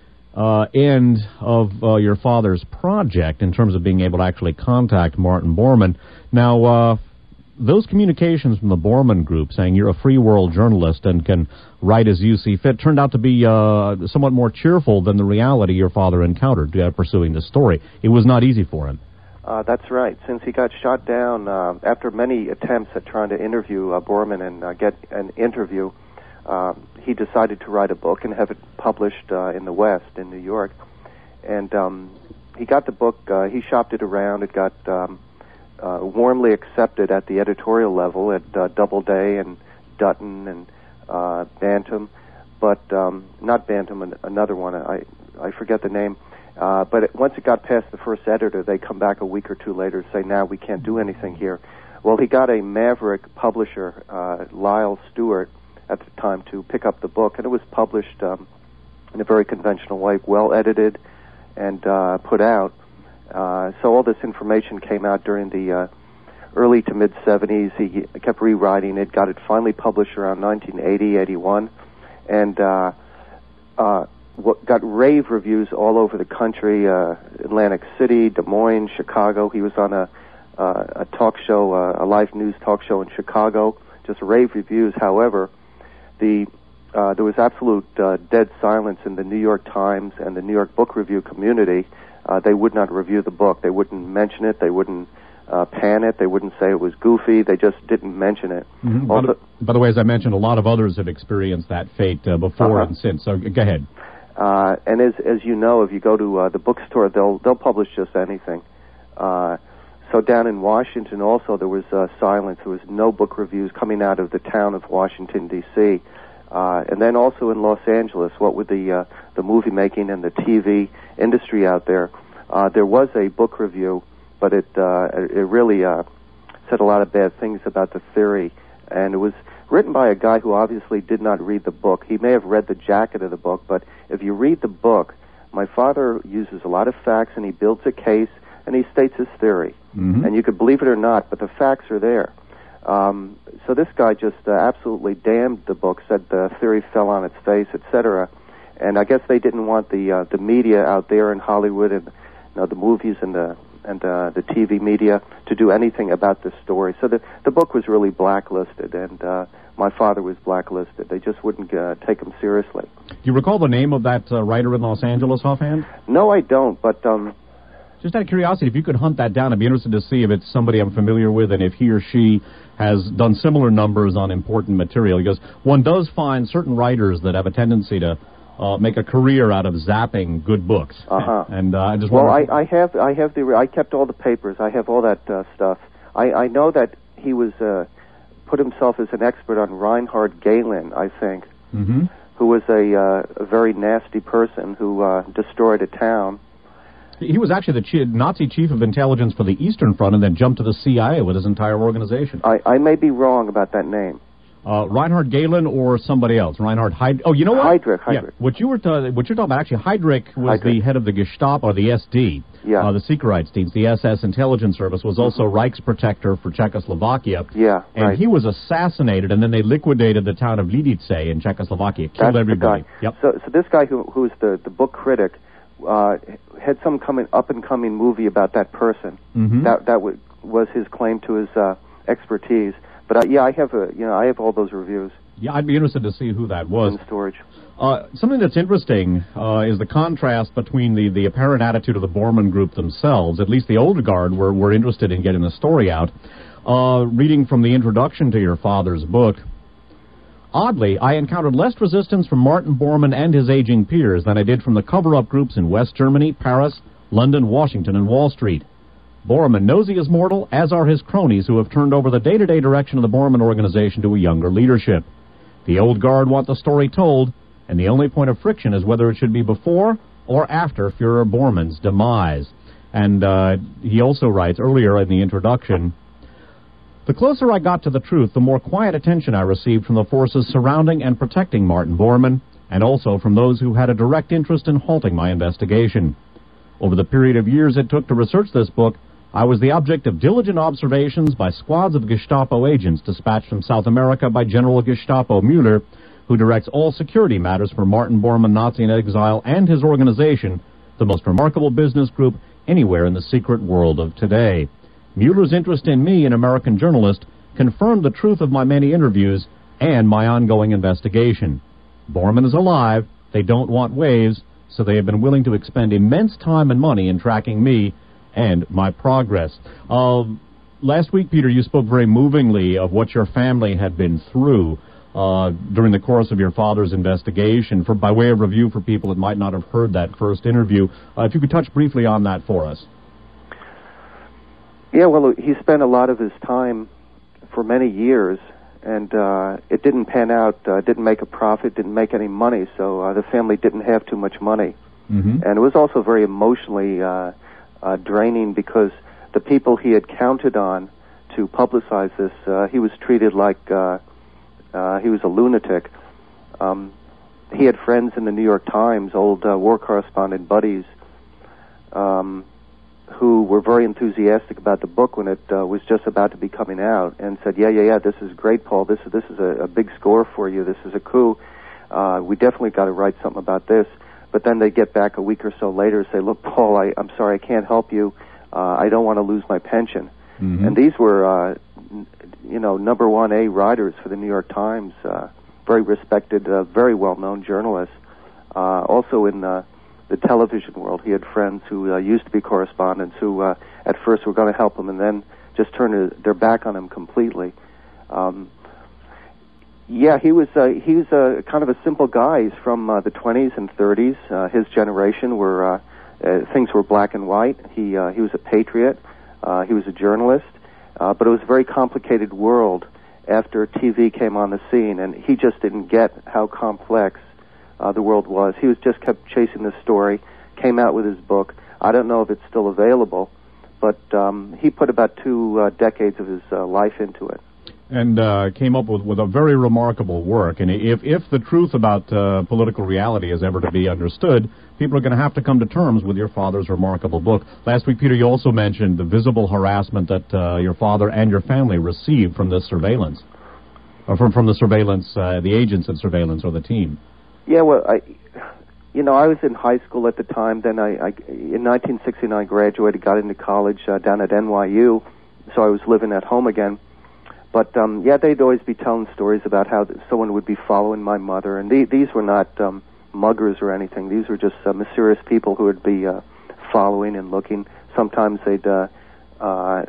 uh, end of uh, your father's project in terms of being able to actually contact Martin Bormann. Now, uh, those communications from the Bormann Group saying you're a free world journalist and can write as you see fit turned out to be uh, somewhat more cheerful than the reality your father encountered uh, pursuing this story. It was not easy for him. Uh, that's right. Since he got shot down uh, after many attempts at trying to interview uh, Bormann and uh, get an interview, uh, he decided to write a book and have it published uh, in the West, in New York. And um, he got the book, uh, he shopped it around, it got um, uh, warmly accepted at the editorial level at uh, Doubleday and Dutton and uh, Bantam, but um, not Bantam, another one, I, I forget the name. Uh, but it, once it got past the first editor, they come back a week or two later and say, now we can't do anything here. Well, he got a maverick publisher, uh, Lyle Stewart, at the time to pick up the book, and it was published um, in a very conventional way, well edited and uh, put out. Uh, so all this information came out during the uh, early to mid-seventies. He kept rewriting it, got it finally published around nineteen eighty, eighty-one, and uh, uh, what got rave reviews all over the country, uh, Atlantic City, Des Moines, Chicago. He was on a, uh, a talk show, uh, a live news talk show in Chicago, just rave reviews. However, the uh, there was absolute uh, dead silence in the New York Times and the New York Book Review community. Uh, they would not review the book. They wouldn't mention it. They wouldn't uh, pan it. They wouldn't say it was goofy. They just didn't mention it. Mm-hmm. Also, by, the, by the way, as I mentioned, a lot of others have experienced that fate uh, before uh-huh. and since. So go ahead. Uh, and as as you know, if you go to uh, the bookstore, they'll they'll publish just anything. Uh, so down in Washington, also there was uh, silence. There was no book reviews coming out of the town of Washington D C Uh, and then also in Los Angeles, what with the uh, the movie making and the T V industry out there, uh, there was a book review, but it uh, it really uh, said a lot of bad things about the theory, and it was written by a guy who obviously did not read the book. He may have read the jacket of the book, but if you read the book, my father uses a lot of facts, and he builds a case, and he states his theory. Mm-hmm. And you could believe it or not, but the facts are there. Um, so this guy just uh, absolutely damned the book, said the theory fell on its face, et cetera. And I guess they didn't want the uh, the media out there in Hollywood and you know, the movies and the and uh, the T V media to do anything about this story. So the the book was really blacklisted, and uh, my father was blacklisted. They just wouldn't uh, take him seriously. Do you recall the name of that uh, writer in Los Angeles offhand? No, I don't, but... Um, Just out of curiosity, if you could hunt that down, I'd be interested to see if it's somebody I'm familiar with and if he or she has done similar numbers on important material. Because one does find certain writers that have a tendency to uh, make a career out of zapping good books. Uh-huh. And uh, I just well, wonder... I, I have, I have the, I kept all the papers. I have all that uh, stuff. I, I know that he was uh, put himself as an expert on Reinhard Gehlen, I think, mm-hmm. who was a, uh, a very nasty person who uh, destroyed a town. He was actually the chi- Nazi chief of intelligence for the Eastern Front and then jumped to the C I A with his entire organization. I, I may be wrong about that name. Uh, Reinhard Gehlen or somebody else? Reinhard Heyd... Oh, you know what? Heydrich. Heydrich. Yeah, what you were ta- what you're talking about, actually, Heydrich was Heydrich. the head of the Gestapo, or the S D, yeah. uh, the Sicherheitsdienst, the S S intelligence service, was also mm-hmm. Reichsprotector for Czechoslovakia. Yeah, And right. he was assassinated, and then they liquidated the town of Lidice in Czechoslovakia, killed That's everybody. The guy. Yep. So, so this guy who who's the, the book critic uh, had some coming up and coming movie about that person. Mm-hmm. That that w- was his claim to his uh, expertise. But uh, yeah, I have a you know I have all those reviews. Yeah, I'd be interested to see who that was. In storage. Uh, something that's interesting uh, is the contrast between the, the apparent attitude of the Bormann Group themselves. At least the older guard were, were interested in getting the story out. Uh, reading from the introduction to your father's book, oddly, I encountered less resistance from Martin Bormann and his aging peers than I did from the cover-up groups in West Germany, Paris, London, Washington, and Wall Street. Bormann knows he is mortal, as are his cronies who have turned over the day-to-day direction of the Bormann organization to a younger leadership. The old guard want the story told, and the only point of friction is whether it should be before or after Fuhrer Bormann's demise. And uh, he also writes earlier in the introduction, the closer I got to the truth, the more quiet attention I received from the forces surrounding and protecting Martin Bormann, and also from those who had a direct interest in halting my investigation. Over the period of years it took to research this book, I was the object of diligent observations by squads of Gestapo agents dispatched from South America by General Gestapo Mueller, who directs all security matters for Martin Bormann, Nazi in Exile, and his organization, the most remarkable business group anywhere in the secret world of today. Mueller's interest in me, an American journalist, confirmed the truth of my many interviews and my ongoing investigation. Bormann is alive, they don't want waves, so they have been willing to expend immense time and money in tracking me and my progress. Uh, last week, Peter, you spoke very movingly of what your family had been through uh, during the course of your father's investigation. For by way of review for people that might not have heard that first interview, uh, if you could touch briefly on that for us. Yeah, well, he spent a lot of his time for many years, and uh, it didn't pan out, uh, didn't make a profit, didn't make any money, so uh, the family didn't have too much money. Mm-hmm. And it was also very emotionally uh, uh, draining because the people he had counted on to publicize this, uh, he was treated like uh, uh, he was a lunatic. Um, he had friends in the New York Times, old uh, war correspondent buddies, um, who were very enthusiastic about the book when it uh, was just about to be coming out, and said, yeah, yeah, yeah, this is great, Paul. This is this is a, a big score for you. This is a coup. Uh, we definitely got to write something about this. But then they get back a week or so later and say, look, Paul, I, I'm sorry, I can't help you. Uh, I don't want to lose my pension. Mm-hmm. And these were, uh, n- you know, number one A writers for the New York Times, uh, very respected, uh, very well-known journalists. Uh, also in uh, the television world, he had friends who uh, used to be correspondents who uh, at first were going to help him and then just turned their back on him completely. Um, yeah, he was uh, he was uh, kind of a simple guy. He's from uh, the twenties and thirties. Uh, his generation were uh, uh, things were black and white. He uh, he was a patriot. Uh, he was a journalist, uh, but it was a very complicated world after T V came on the scene, and he just didn't get how complex Uh, the world was. He was just kept chasing this story, came out with his book. I don't know if it's still available, but um, he put about two uh, decades of his uh, life into it. And uh, came up with, with a very remarkable work. And if, if the truth about uh, political reality is ever to be understood, people are going to have to come to terms with your father's remarkable book. Last week, Peter, you also mentioned the visible harassment that uh, your father and your family received from this surveillance, or from, from the surveillance, uh, the agents of surveillance or the team. Yeah, well, I, you know, I was in high school at the time. Then I, I in nineteen sixty-nine, graduated, got into college uh, down at N Y U, so I was living at home again. But um, yeah, they'd always be telling stories about how someone would be following my mother, and the, these were not um, muggers or anything. These were just uh, mysterious people who would be uh, following and looking. Sometimes they'd. Uh, uh,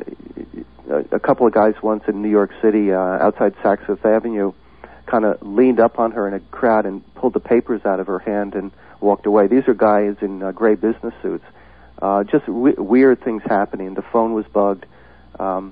a couple of guys once in New York City, uh, outside Saks Fifth Avenue, kind of leaned up on her in a crowd and pulled the papers out of her hand and walked away. These are guys in uh, gray business suits. Uh, just w- weird things happening. The phone was bugged. Um,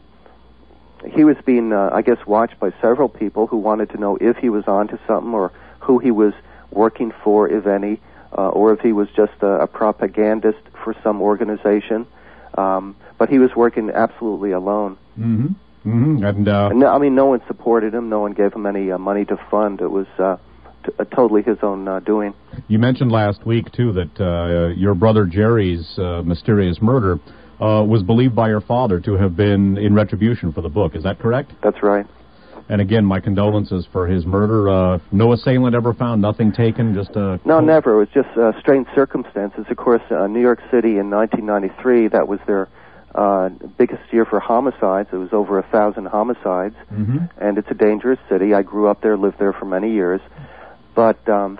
he was being, uh, I guess, watched by several people who wanted to know if he was onto something or who he was working for, if any, uh, or if he was just a, a propagandist for some organization. Um, but he was working absolutely alone. Mm-hmm. Mm-hmm. And, uh, no, I mean, no one supported him. No one gave him any uh, money to fund. It was uh, t- uh, totally his own uh, doing. You mentioned last week, too, that uh, your brother Jerry's uh, mysterious murder uh, was believed by your father to have been in retribution for the book. Is that correct? That's right. And again, my condolences for his murder. Uh, no assailant ever found, nothing taken, just a... No, never. It was just uh, strange circumstances. Of course, uh, New York City in nineteen ninety-three, that was their uh, biggest year for homicides. It was over a thousand homicides, mm-hmm. and it's a dangerous city. I grew up there, lived there for many years. But um,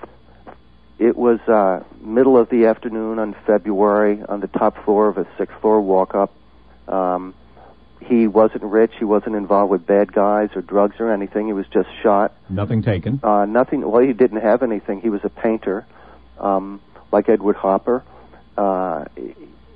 it was uh, middle of the afternoon on February on the top floor of a sixth-floor walk-up. Um, he wasn't rich. He wasn't involved with bad guys or drugs or anything. He was just shot. Nothing taken? Uh, nothing. Well, he didn't have anything. He was a painter, um, like Edward Hopper. Uh,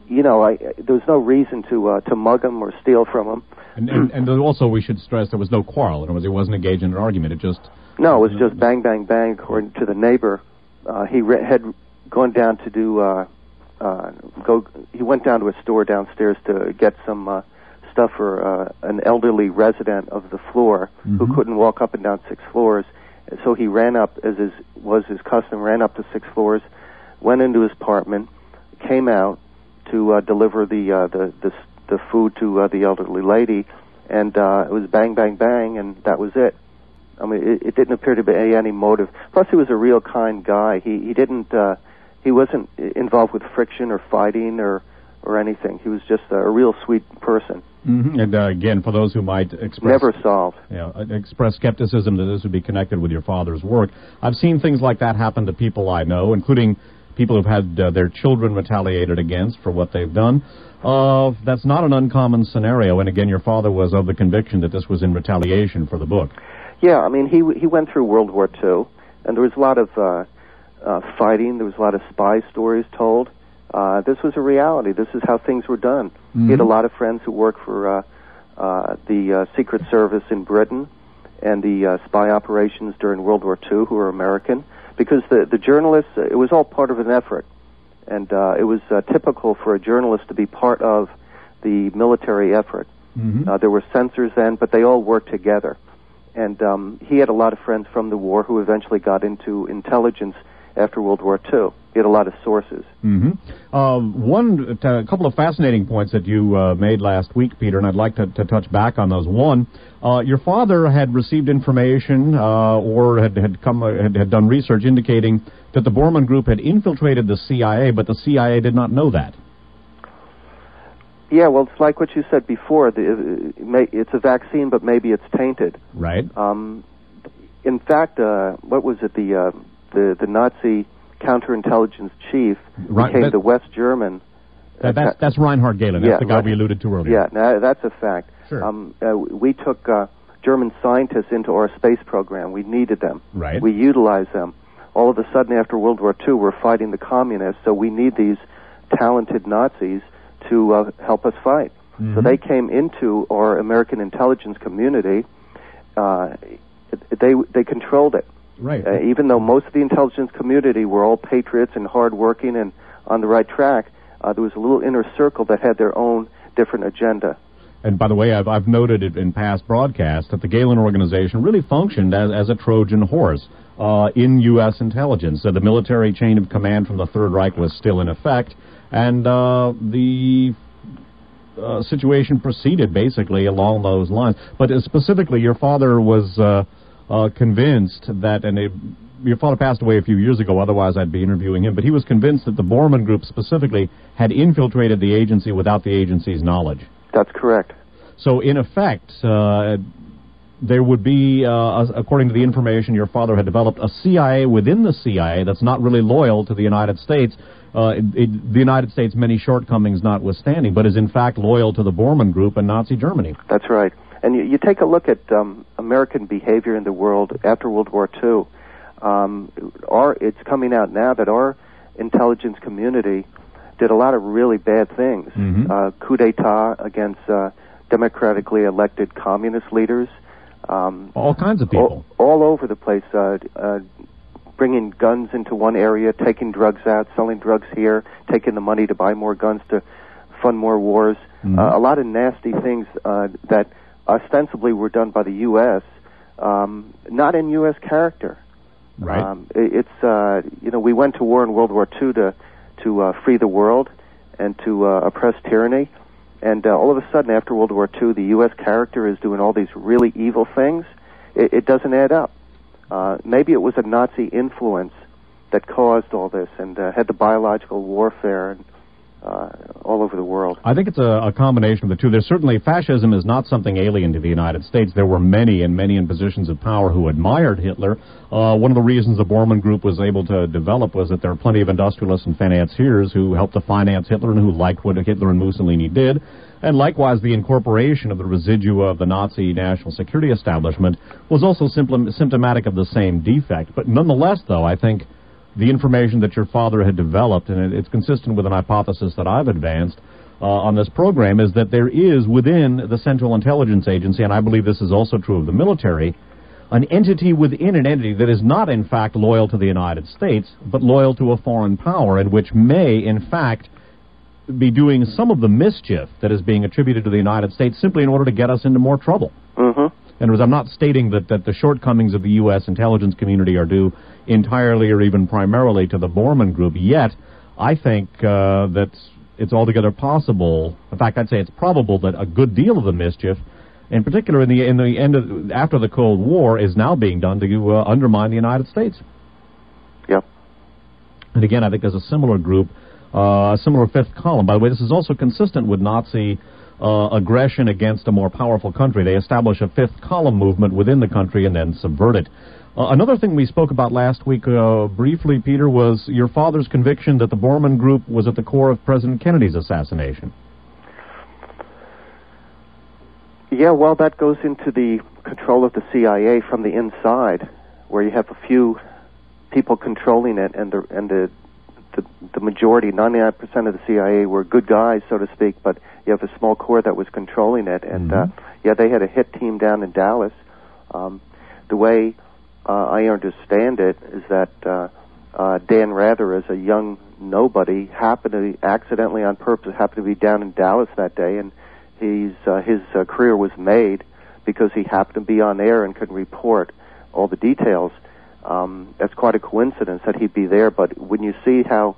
you know, I, there was no reason to uh, to mug him or steal from him. And, and, and also, we should stress there was no quarrel. In other words, he wasn't engaged in an argument. It just no, it was just bang, bang, bang. According to the neighbor, uh, he re- had gone down to do uh, uh, go. He went down to a store downstairs to get some uh, stuff for uh, an elderly resident of the floor mm-hmm. who couldn't walk up and down six floors. So he ran up, as his, was his custom, ran up to six floors, went into his apartment, came out to uh, deliver the, uh, the the the food to uh, the elderly lady, and uh, it was bang, bang, bang, and that was it. I mean, it, it didn't appear to be any motive. Plus, he was a real kind guy. He he didn't uh, he wasn't involved with friction or fighting or or anything. He was just a real sweet person. Mm-hmm. And uh, again, for those who might express never solved, yeah, express skepticism that this would be connected with your father's work, I've seen things like that happen to people I know, including people who've had uh, their children retaliated against for what they've done. Uh, that's not an uncommon scenario. And again, your father was of the conviction that this was in retaliation for the book. Yeah, I mean, he he went through World War Two, and there was a lot of uh, uh, fighting. There was a lot of spy stories told. Uh, this was a reality. This is how things were done. Mm-hmm. He had a lot of friends who worked for uh, uh, the uh, Secret Service in Britain and the uh, spy operations during World War Two who were American, because the, the journalists, uh, it was all part of an effort. And uh, it was uh, typical for a journalist to be part of the military effort. Mm-hmm. Uh, there were censors then, but they all worked together. And um, he had a lot of friends from the war who eventually got into intelligence after World War Two. He had a lot of sources. Mm-hmm. Uh, one, a couple of fascinating points that you uh, made last week, Peter, and I'd like to, to touch back on those. One, uh, your father had received information uh, or had had come uh, had, had done research indicating that the Bormann Group had infiltrated the C I A, but the C I A did not know that. Yeah, well, it's like what you said before. The, it may, it's a vaccine, but maybe it's tainted. Right. Um, in fact, uh, what was it? The uh, the the Nazi counterintelligence chief right, became that, the West German. Uh, that's, that's Reinhard Gehlen. That's yeah, the guy right. we alluded to earlier. Yeah, now, that's a fact. Sure. Um, uh, we took uh, German scientists into our space program. We needed them. Right. We utilized them. All of a sudden, after World War Two, we're fighting the communists, so we need these talented Nazis to uh, help us fight. Mm-hmm. So they came into our American intelligence community. Uh, they they controlled it. Right. Uh, even though most of the intelligence community were all patriots and hardworking and on the right track, uh, there was a little inner circle that had their own different agenda. And by the way, I've, I've noted it in past broadcasts that the Gehlen organization really functioned as, as a Trojan horse uh, in U S intelligence. So the military chain of command from the Third Reich was still in effect, and uh, the uh, situation proceeded basically along those lines. But uh, specifically, your father was uh, uh, convinced that, and it, your father passed away a few years ago, otherwise I'd be interviewing him, but he was convinced that the Bormann Group specifically had infiltrated the agency without the agency's knowledge. That's correct. So, in effect, uh, there would be, uh, according to the information your father had developed, a C I A within the C I A that's not really loyal to the United States, uh, it, it, the United States' many shortcomings notwithstanding, but is in fact loyal to the Bormann Group and Nazi Germany. That's right. And you, you take a look at um, American behavior in the world after World War Two. Um, our, it's coming out now that our intelligence community did a lot of really bad things. Mm-hmm. Uh, coup d'etat against uh, democratically elected communist leaders. Um, all kinds of people. All, all over the place. Uh, uh, bringing guns into one area, taking drugs out, selling drugs here, taking the money to buy more guns to fund more wars. Mm-hmm. Uh, a lot of nasty things uh, that ostensibly were done by the U S, um, not in U S character. Right. Um, it, it's, uh, you know, we went to war in World War Two to to uh, free the world and to uh, oppress tyranny. And uh, all of a sudden, after World War Two, the U S character is doing all these really evil things. It, it doesn't add up. Uh, maybe it was a Nazi influence that caused all this and uh, had the biological warfare and, uh, all over the world. I think it's a, a combination of the two. There's certainly, fascism is not something alien to the United States. There were many and many in positions of power who admired Hitler. Uh, one of the reasons the Bormann Group was able to develop was that there are plenty of industrialists and financiers who helped to finance Hitler and who liked what Hitler and Mussolini did. And likewise, the incorporation of the residua of the Nazi national security establishment was also simply symptomatic of the same defect. But nonetheless, though, I think the information that your father had developed, and it, it's consistent with an hypothesis that I've advanced uh, on this program, is that there is within the Central Intelligence Agency, and I believe this is also true of the military, an entity within an entity that is not, in fact, loyal to the United States, but loyal to a foreign power, and which may, in fact, be doing some of the mischief that is being attributed to the United States simply in order to get us into more trouble. Mm-hmm. And as I'm not stating that, that the shortcomings of the U S intelligence community are due entirely or even primarily to the Borman Group, yet I think uh, that it's altogether possible, in fact, I'd say it's probable that a good deal of the mischief, in particular in the in the end of, after the Cold War, is now being done to uh, undermine the United States. Yep. And again, I think there's a similar group, uh, a similar fifth column. By the way, this is also consistent with Nazi uh, aggression against a more powerful country. They establish a fifth column movement within the country and then subvert it. Uh, another thing we spoke about last week uh, briefly, Peter, was your father's conviction that the Borman Group was at the core of President Kennedy's assassination. Yeah, well, that goes into the control of the C I A from the inside, where you have a few people controlling it, and the and the the, the majority, ninety-nine percent of the C I A were good guys, so to speak, but you have a small core that was controlling it, and mm-hmm. uh, yeah, they had a hit team down in Dallas. Um, the way uh, I understand it is that uh, uh, Dan Rather, as a young nobody, happened to be, accidentally on purpose, happened to be down in Dallas that day, and He's, uh, his uh, career was made because he happened to be on air and could report all the details. Um, that's quite a coincidence that he'd be there, but when you see how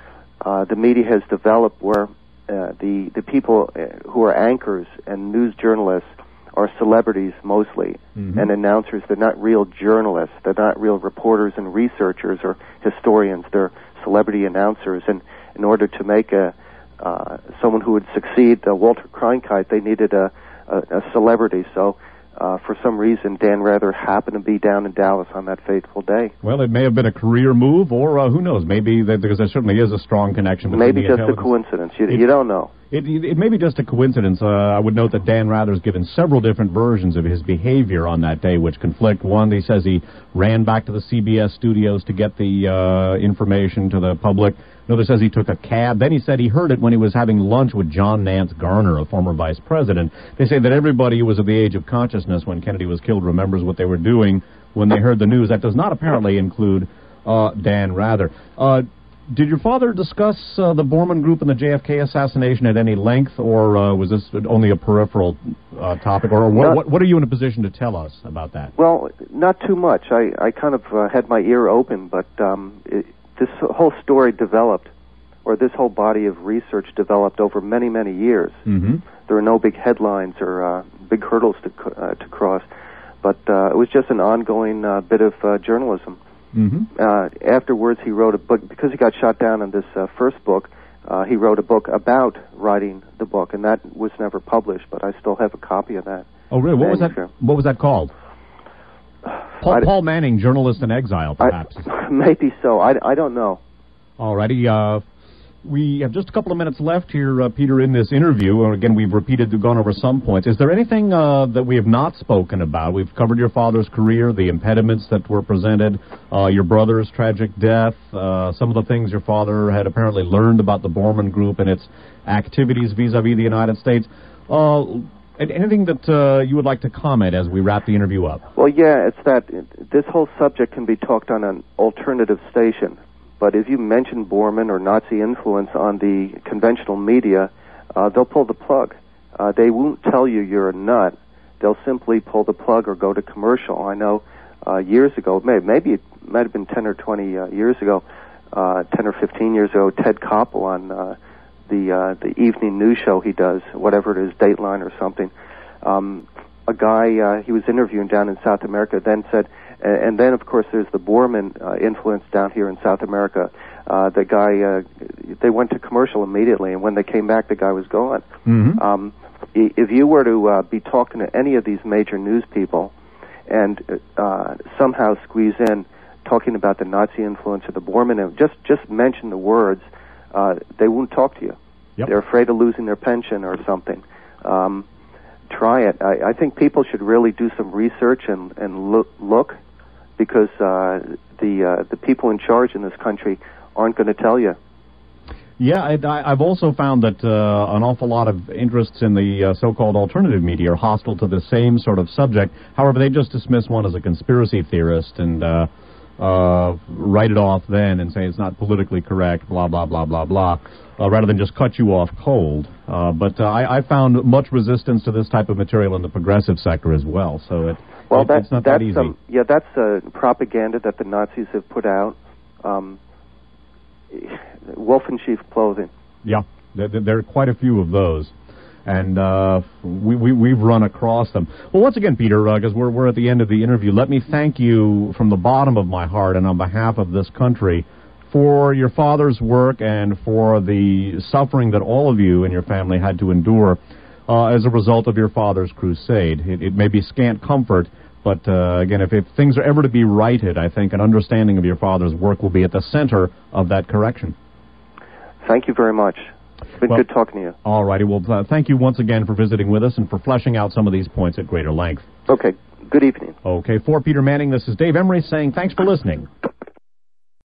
uh, the media has developed, where uh, the, the people who are anchors and news journalists are celebrities mostly, mm-hmm. and announcers, they're not real journalists, they're not real reporters and researchers or historians, they're celebrity announcers, and in order to make a Uh, someone who would succeed uh, Walter Cronkite, they needed a, a, a celebrity. So, uh, for some reason, Dan Rather happened to be down in Dallas on that fateful day. Well, it may have been a career move, or uh, who knows? Maybe that, because there certainly is a strong connection between maybe the just a coincidence. You, it, you don't know. It, it, it may be just a coincidence. Uh, I would note that Dan Rather's given several different versions of his behavior on that day, which conflict. One, he says he ran back to the C B S studios to get the uh, information to the public. Another says he took a cab. Then he said he heard it when he was having lunch with John Nance Garner, a former vice president. They say that everybody who was of the age of consciousness when Kennedy was killed remembers what they were doing when they heard the news. That does not apparently include uh, Dan Rather. Uh, did your father discuss uh, the Borman Group and the J F K assassination at any length, or uh, was this only a peripheral uh, topic? Or what, not, what, what are you in a position to tell us about that? Well, not too much. I, I kind of uh, had my ear open, but um, it, this whole story developed, or this whole body of research developed over many, many years. Mm-hmm. There are no big headlines or uh, big hurdles to uh, to cross, but uh, it was just an ongoing uh, bit of uh, journalism. Mm-hmm. Uh, afterwards, he wrote a book, because he got shot down in this uh, first book, uh, he wrote a book about writing the book, and that was never published, but I still have a copy of that. Oh, really? What was that, what was that called? Paul, Paul Manning, Journalist in Exile, perhaps. I, maybe so. I, I don't know. All righty. Uh, we have just a couple of minutes left here, uh, Peter, in this interview. And again, we've repeated, gone over some points. Is there anything uh, that we have not spoken about? We've covered your father's career, the impediments that were presented, uh, your brother's tragic death, uh, some of the things your father had apparently learned about the Borman Group and its activities vis-a-vis the United States. Uh, Anything that uh, you would like to comment as we wrap the interview up? Well, yeah, it's that this whole subject can be talked on an alternative station. But if you mention Borman or Nazi influence on the conventional media, uh, they'll pull the plug. Uh, they won't tell you you're a nut. They'll simply pull the plug or go to commercial. I know uh, years ago, maybe, maybe it might have been ten or twenty uh, years ago, uh, ten or fifteen years ago, Ted Koppel on Uh, the uh, the evening news show he does, whatever it is, Dateline or something. Um, a guy uh, he was interviewing down in South America then said, and, and then of course there's the Borman uh, influence down here in South America. Uh, the guy, uh, they went to commercial immediately, and when they came back, the guy was gone. Mm-hmm. Um, if you were to uh, be talking to any of these major news people and uh, somehow squeeze in talking about the Nazi influence of the Borman, just just mention the words, Uh, they won't talk to you. Yep. They're afraid of losing their pension or something. Um, try it. I, I think people should really do some research and, and look, look because uh, the uh, the people in charge in this country aren't going to tell you. Yeah, I, I've also found that uh, an awful lot of interests in the uh, so-called alternative media are hostile to the same sort of subject. However, they just dismiss one as a conspiracy theorist and uh, uh, write it off then and say it's not politically correct, blah, blah, blah, blah, blah, uh, rather than just cut you off cold. Uh, but uh, I, I found much resistance to this type of material in the progressive sector as well, so it, well, it, that, it's not that's, that easy. Um, yeah, that's uh, propaganda that the Nazis have put out. Um, wolf in sheep's clothing. Yeah, there, there are quite a few of those, and uh, we, we, we've run across them. Well, once again, Peter, because uh, we're, we're at the end of the interview, let me thank you from the bottom of my heart and on behalf of this country for your father's work and for the suffering that all of you and your family had to endure uh, as a result of your father's crusade. It, it may be scant comfort, but uh, again, if, if things are ever to be righted, I think an understanding of your father's work will be at the center of that correction. Thank you very much. It's been well, good talking to you. All righty. Well, uh, thank you once again for visiting with us and for fleshing out some of these points at greater length. Okay. Good evening. Okay. For Peter Manning, this is Dave Emery saying thanks for listening.